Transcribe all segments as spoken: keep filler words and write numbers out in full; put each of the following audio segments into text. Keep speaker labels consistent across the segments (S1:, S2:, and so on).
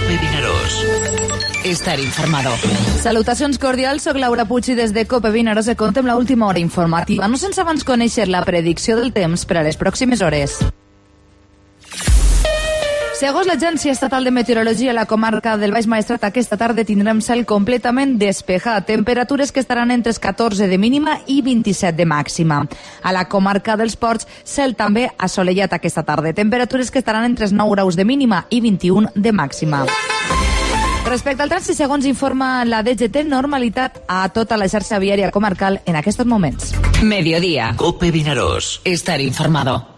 S1: Cope Vinaròs. Estar informado.
S2: Salutacions cordials, soc Laura Puig i des de Cope Vinaròs contem l'última hora informativa, no sense abans conèixer la predicció del temps per a les pròximes hores. Segons l'Agència Estatal de Meteorologia, la comarca del Baix Maestrat aquesta tarda tindrem cel completament despejat, temperatures que estaran entre els catorze de mínima i vint-i-set de màxima. A la comarca dels Ports, cel també assolellat aquesta tarda, temperatures que estaran entre els nou graus de mínima i vint-i-un de màxima. Respecte al trànsit, segons informa la D G T, normalitat a tota la xarxa viària comarcal en aquests moments.
S1: Mediodía. Cope Vinaròs. Estar informado.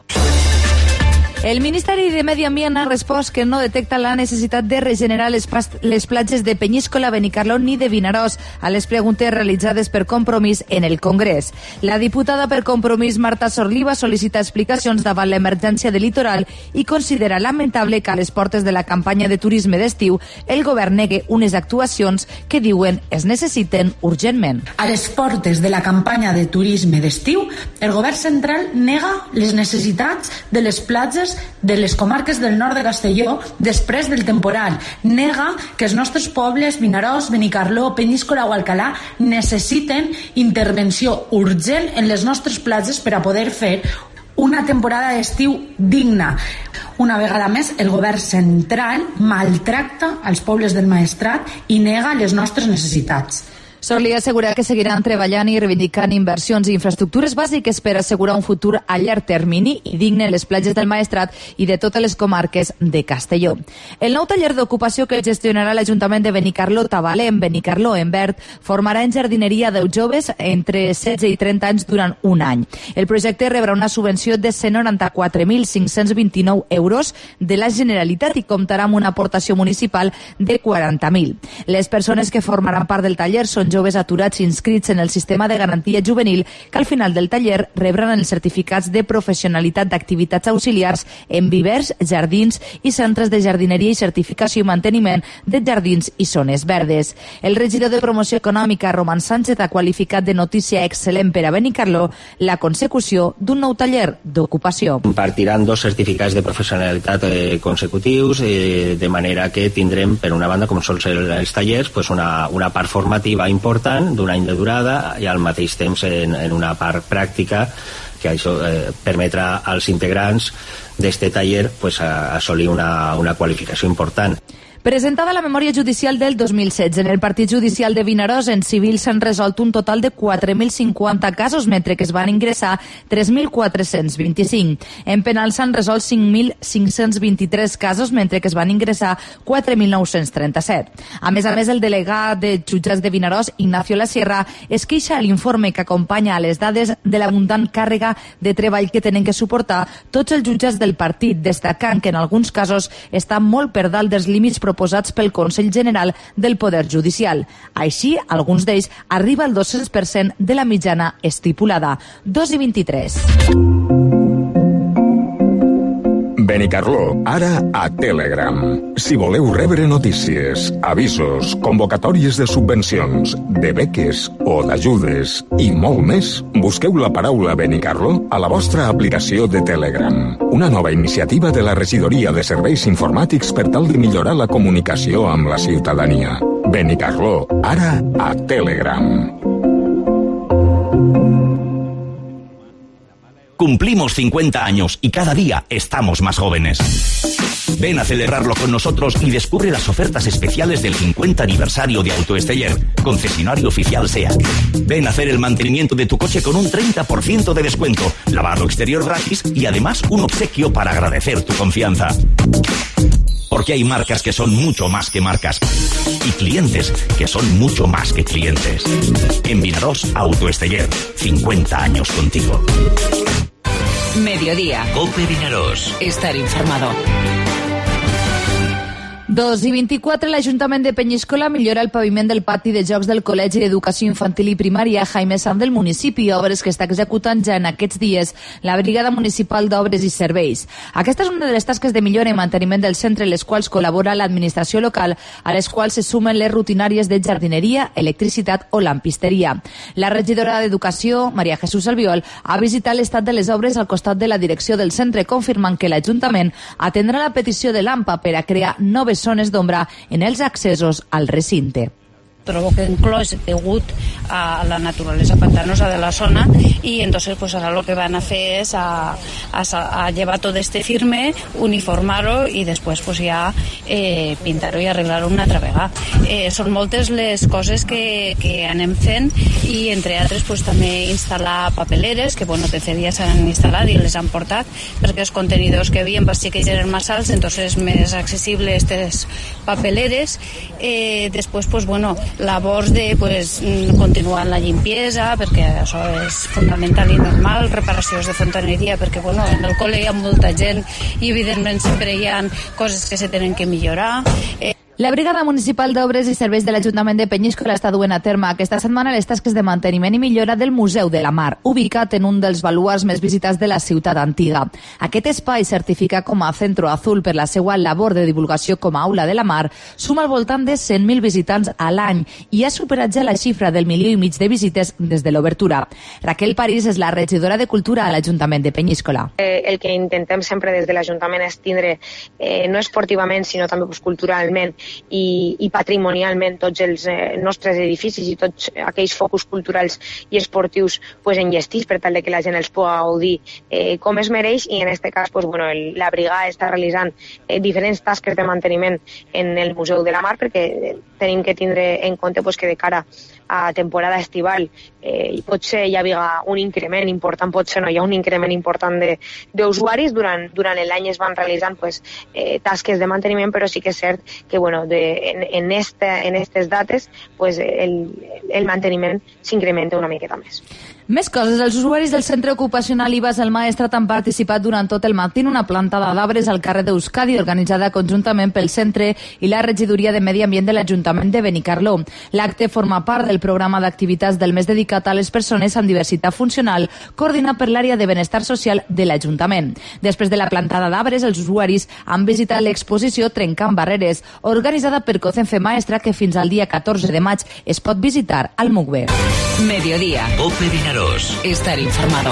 S2: El Ministeri de Medi Ambient ha respost que no detecta la necessitat de regenerar les, les platges de Penyíscola, Benicarló ni de Vinaròs a les preguntes realitzades per Compromís en el Congrés. La diputada per Compromís, Marta Sorliva, sol·licita explicacions davant l'emergència del litoral i considera lamentable que a les portes de la campanya de turisme d'estiu el govern negue unes actuacions que diuen es necessiten urgentment.
S3: A les portes de la campanya de turisme d'estiu, el govern central nega les necessitats de les platges de les comarques del nord de Castelló després del temporal. Nega que els nostres pobles, Vinaròs, Benicarló, Penyíscola o Alcalà, necessiten intervenció urgent en les nostres platges per a poder fer una temporada d'estiu digna. Una vegada més, el govern central maltracta els pobles del Maestrat i nega les nostres necessitats.
S2: Sorli assegura que seguiran treballant i reivindicant inversions i infraestructures bàsiques per assegurar un futur a llarg termini i digne en les platges del Maestrat i de totes les comarques de Castelló. El nou taller d'ocupació que gestionarà l'Ajuntament de Benicarló Tabalem, Benicarló en verd, formarà en jardineria deu joves entre setze i trenta anys durant un any. El projecte rebrà una subvenció de cent noranta-quatre mil cinc-cents vint-i-nou euros de la Generalitat i comptarà amb una aportació municipal de quaranta mil. Les persones que formaran part del taller són joves aturats inscrits en el sistema de garantia juvenil que al final del taller rebran els certificats de professionalitat d'activitats auxiliars en vivers, jardins i centres de jardineria i certificació i manteniment de jardins i zones verdes. El regidor de Promoció Econòmica, Roman Sánchez, ha qualificat de notícia excel·lent per a Benicarló la consecució d'un nou taller d'ocupació.
S4: Partiran dos certificats de professionalitat eh, consecutius, eh, de manera que tindrem, per una banda, com sols els tallers, pues una, una part formativa important d'un any de durada i al mateix temps en, en una part pràctica que això eh, permetrà als integrants d'este taller pues, a, assolir una, una qualificació important.
S2: Presentada la memòria judicial del dos mil setze, en el partit judicial de Vinaròs, en civil s'han resolt un total de quatre mil cinquanta casos, mentre que es van ingressar tres mil quatre-cents vint-i-cinc. En penal s'han resolt cinc mil cinc-cents vint-i-tres casos, mentre que es van ingressar quatre mil nou-cents trenta-set. A més a més, el delegat de jutjats de Vinaròs, Ignacio La Sierra, es queixa a l'informe que acompanya a les dades de l'abundant càrrega de treball que tenen que suportar tots els jutjats del partit, destacant que en alguns casos estan molt per dalt dels límits proposats pel Consell General del Poder Judicial. Així, alguns d'ells arriba al dos-cents per cent de la mitjana estipulada. dos i vint-i-tres.
S5: Benicarló, ara a Telegram. Si voleu rebre notícies, avisos, convocatòries de subvencions, de beques o d'ajudes i molt més, busqueu la paraula Benicarló a la vostra aplicació de Telegram. Una nova iniciativa de la Regidoria de Serveis Informàtics per tal de millorar la comunicació amb la ciutadania. Benicarló, ara a Telegram.
S6: Cumplimos cincuenta años y cada día estamos más jóvenes. Ven a celebrarlo con nosotros y descubre las ofertas especiales del cincuenta aniversario de Autoesteller, concesionario oficial SEAT. Ven a hacer el mantenimiento de tu coche con un treinta por ciento de descuento, lavado exterior gratis y además un obsequio para agradecer tu confianza. Porque hay marcas que son mucho más que marcas y clientes que son mucho más que clientes. En Vinaròs, Autoesteller, cincuenta años contigo.
S1: Mediodía. Cope Vinaròs. Estar informado.
S2: dos i vint-i-quatre, l'Ajuntament de Penyíscola millora el paviment del pati de jocs del Col·legi d'Educació Infantil i Primària Jaime Sanz del municipi, obres que està executant ja en aquests dies la Brigada Municipal d'Obres i Serveis. Aquesta és una de les tasques de millora i manteniment del centre en les quals col·labora l'administració local, a les quals se sumen les rutinàries de jardineria, electricitat o lampisteria. La regidora d'Educació, Maria Jesús Albiol, ha visitat l'estat de les obres al costat de la direcció del centre, confirmant que l'Ajuntament atendrà la petició de l'AMPA per a crear noves les zones d'ombra en els accessos al recinte.
S7: Provoquen clos degut a la naturaleza pantanosa de la zona y entonces pues ahora lo que van a hacer es a, a, a llevar todo este firme, uniformarlo y después pues ya eh, pintar-ho i arreglar-ho una altra vegada. Eh, són moltes les coses que, que anem fent i entre altres pues també instal·lar papeleres que bueno, tercer dia s'han instal·lat i les han portat perquè els contenidors que havien per sí que eren massa alts, entonces més accessible aquestes papeleres. Eh, després pues bueno, labors de pues, continuar la limpiesa, perquè això és fundamental i normal, reparacions de fontaneria, perquè bueno, en el col·le hi ha molta gent i evidentment sempre hi ha coses que se tenen que millorar. Eh,
S2: La Brigada Municipal d'Obres i Serveis de l'Ajuntament de Penyíscola està duent a terme aquesta setmana les tasques de manteniment i millora del Museu de la Mar, ubicat en un dels baluars més visitats de la ciutat antiga. Aquest espai, certificat com a Centro Azul per la seva labor de divulgació com a aula de la mar, suma al voltant de cent mil visitants a l'any i ha superat ja la xifra del milió i mig de visites des de l'obertura. Raquel París és la regidora de Cultura a l'Ajuntament de Penyíscola.
S8: Eh, el que intentem sempre des de l'Ajuntament és tindre, eh, no esportivament, sinó també pues, culturalment, I, i patrimonialment tots els eh, nostres edificis i tots aquells focus culturals i esportius pues, enllestits per tal de que la gent els pugui gaudir eh, com es mereix i en aquest cas pues, bueno, el, la brigada està realitzant eh, diferents tasques de manteniment en el Museu de la Mar perquè tenim que tindre en compte pues, que de cara a temporada estival eh, i potser hi havia un increment important, potser no hi ha un increment important d'usuaris, durant, durant l'any es van realitzant pues, eh, tasques de manteniment, però sí que és cert que bueno, de, en, en, esta, en aquestes dates pues, el, el manteniment s'incrementa una miqueta més.
S2: Més coses. Els usuaris del centre ocupacional Ibas el Maestrat han participat durant tot el matí en una plantada d'arbres al carrer d'Euskadi organitzada conjuntament pel centre i la regidoria de Medi Ambient de l'Ajuntament de Benicarló. L'acte forma part del programa d'activitats del mes dedicat a les persones amb diversitat funcional coordinat per l'àrea de benestar social de l'Ajuntament. Després de la plantada d'arbres, els usuaris han visitat l'exposició Trencant Barreres, organitzada per Cocenfe Maestra, que fins al dia catorze de maig es pot visitar al M U C B.
S1: Mediodía. Cope Vinaros. Estar informado.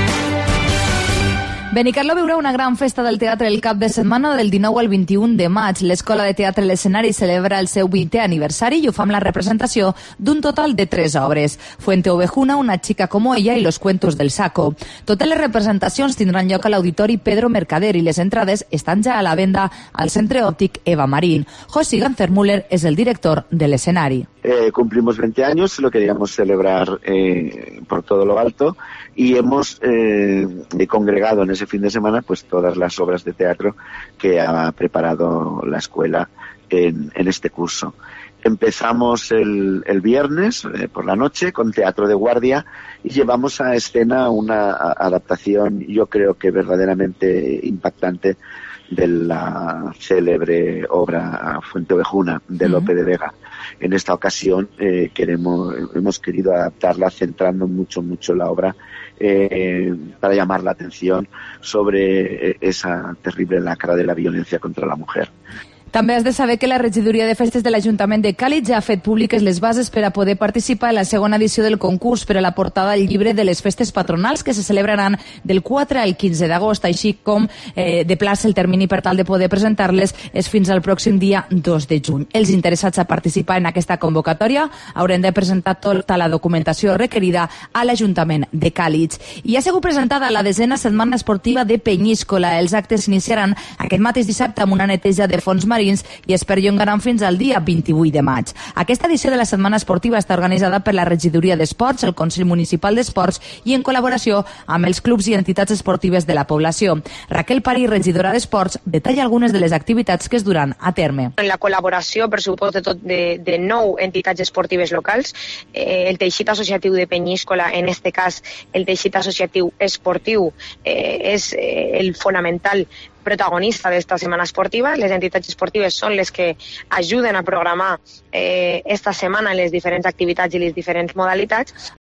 S2: Benicarló viurà una gran festa del teatre el cap de setmana del dinou al vint-i-un de maig. L'Escola de Teatre L'Escenari celebra el seu vintè aniversari i ho fa amb la representació d'un total de tres obres. Fuente Ovejuna, Una chica como ella i Los cuentos del saco. Totes les representacions tindran lloc a l'Auditori Pedro Mercader i les entrades estan ja a la venda al Centre Òptic Eva Marín. José Ganzer-Müller és el director de l'Escenari.
S9: Eh, cumplimos veinte años, lo queríamos celebrar eh, por todo lo alto y hemos eh, congregado en ese fin de semana pues todas las obras de teatro que ha preparado la escuela en, en este curso. Empezamos el, el viernes eh, por la noche con Teatro de Guardia y llevamos a escena una a, adaptación, yo creo que verdaderamente impactante, de la célebre obra Fuente Ovejuna de Lope de Vega. En esta ocasión eh, queremos, hemos querido adaptarla centrando mucho, mucho la obra eh, para llamar la atención sobre esa terrible lacra de la violencia contra la mujer.
S2: També has de saber que la regidoria de festes de l'Ajuntament de Càlig ja ha fet públiques les bases per a poder participar en la segona edició del concurs per a la portada al llibre de les festes patronals que se celebraran del quatre al quinze d'agost, així com eh, de plaça el termini per tal de poder presentar-les és fins al pròxim dia dos de juny. Els interessats a participar en aquesta convocatòria hauran de presentar tota la documentació requerida a l'Ajuntament de Càlig. I ha sigut presentada la desena setmana esportiva de Penyíscola. Els actes s'iniciaran aquest mateix dissabte amb una neteja de fons marins i es perllongaran fins al dia vint-i-vuit de maig. Aquesta edició de la setmana esportiva està organitzada per la Regidoria d'Esports, el Consell Municipal d'Esports i en col·laboració amb els clubs i entitats esportives de la població. Raquel París, regidora d'Esports, detalla algunes de les activitats que es duran a terme.
S8: En la col·laboració, per supost, de, tot, de, de nou entitats esportives locals, eh, el teixit associatiu de Penyíscola, en aquest cas el teixit associatiu esportiu, eh, és eh, el fonamental protagonista d'esta setmana esportiva. Les entitats esportives són les que ajuden a programar eh, esta setmana les diferents activitats i les diferents modalitats.